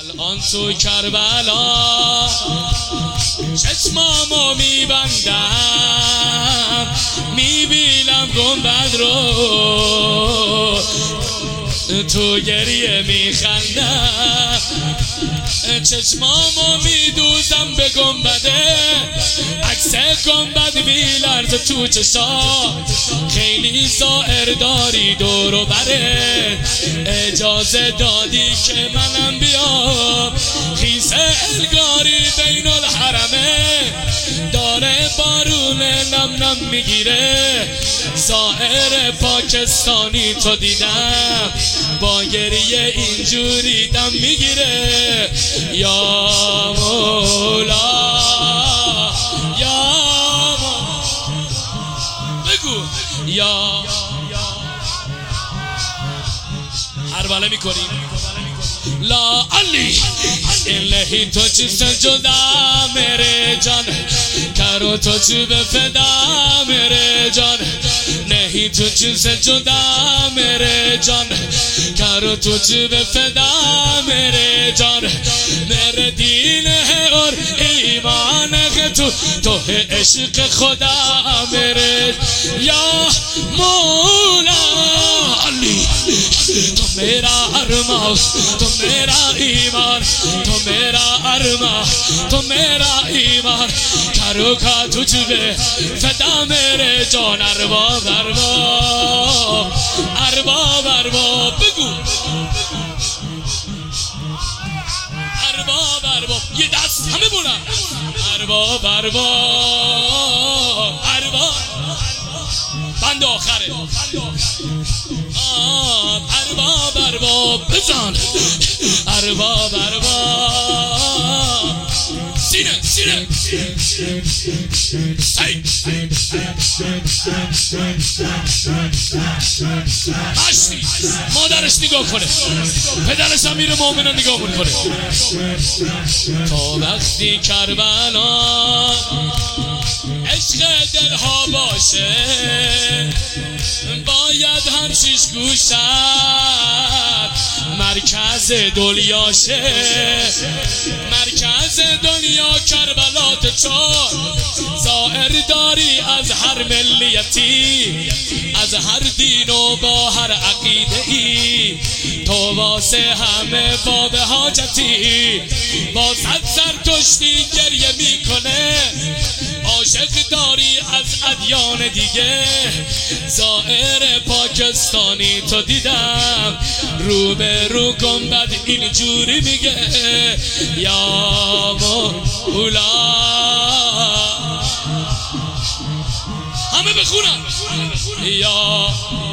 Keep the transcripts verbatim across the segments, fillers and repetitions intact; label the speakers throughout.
Speaker 1: الان تو کربلا چشمامو میبندم، میبینم گنبد رو، تو گریه میخندم، چشمامو میدوزم به گنبده، عکس گنبد میلرزه تو چشا، خیلی زائر داری دور و بره، اجازه دادی که منم بیام، خیس الگاری بین الحرمه، داره بارون نم نم میگیره، زائر پاکستانی تو دیدم، با گریه اینجوری دم میگیره، یا مولا یا مولا بگو یا هر باله میکنیم لا علی الهی تو چی سجدا میرے جان کرو تو چی بفدا میرے جان نہیں تو چی سجدا میرے جان کرو تو چی بفدا میرے جان میرے دین ہے اور ایمان ہے تو تو ہے عشق خدا میرے یا مولا علی تو میرا ارمان تو میرا ایمان تو میرا ارمان تو میرا ایمان کرو کا تجھ پہ فدا میرے جان ارباب ارباب ارباب ارباب بگو ارباب ارباب یہ دست ہمیں بولا ارباب ارباب ارباب بند آخره ارباب ارباب بزن ارباب ارباب سینه سینه مشتی مادرش نگاه کنه پدرش امیر مومنان نگاه میکنه تا وقتی کربلا عشق دلها باشه باید هم شیش گوشت مرکز دنیاشه مرکز دنیا کربلات چار زائر داری از هر ملیتی از هر دین و با هر عقیده ای تو واسه همه باب حاجتی با صد زرتشتی گریه میکنه عاشق داری از ادیان دیگه زائر پاکستانی تو دیدم رو به رو گنبد اینجوری میگه یا مولا همه بخونن یا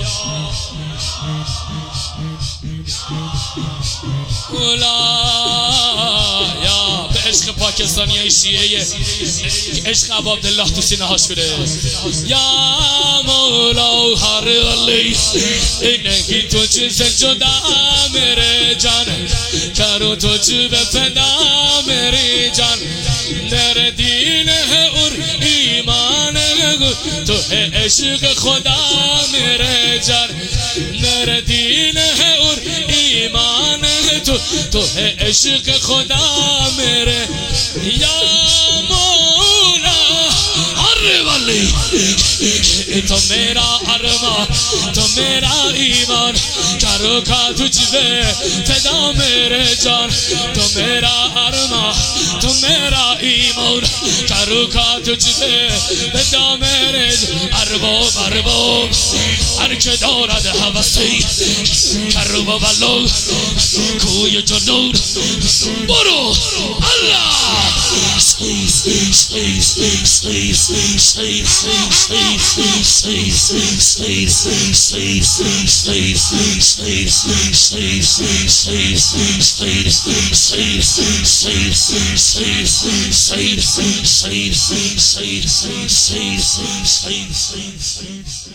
Speaker 1: مولا یا به عشق پاکستانی های شیعه عشق ابو عبدالله تو سینه ها شده یا مولا هر علی اینکی تو چیز جدا میرے جان کرو تو چی بفدا میری جان در دین ہے اور ایمان ہے تو ہے عشق خدا میرے جان در دین ہے اور ایمان ہے تو تو ہے عشق خدا میرے یا مولا ہر ولی تو میرا ارمان تو میرا ایمان کرو کا تجھ پہ فدا میرے جان تو میرا ارمان تو میرا ایمان کرو کا تجھ پہ فدا میرے ارباب ارباب هر که دارد هوسی کرو و بلو کوی جنون برو الله Say, say, say, say, say, say, say, say, say, say.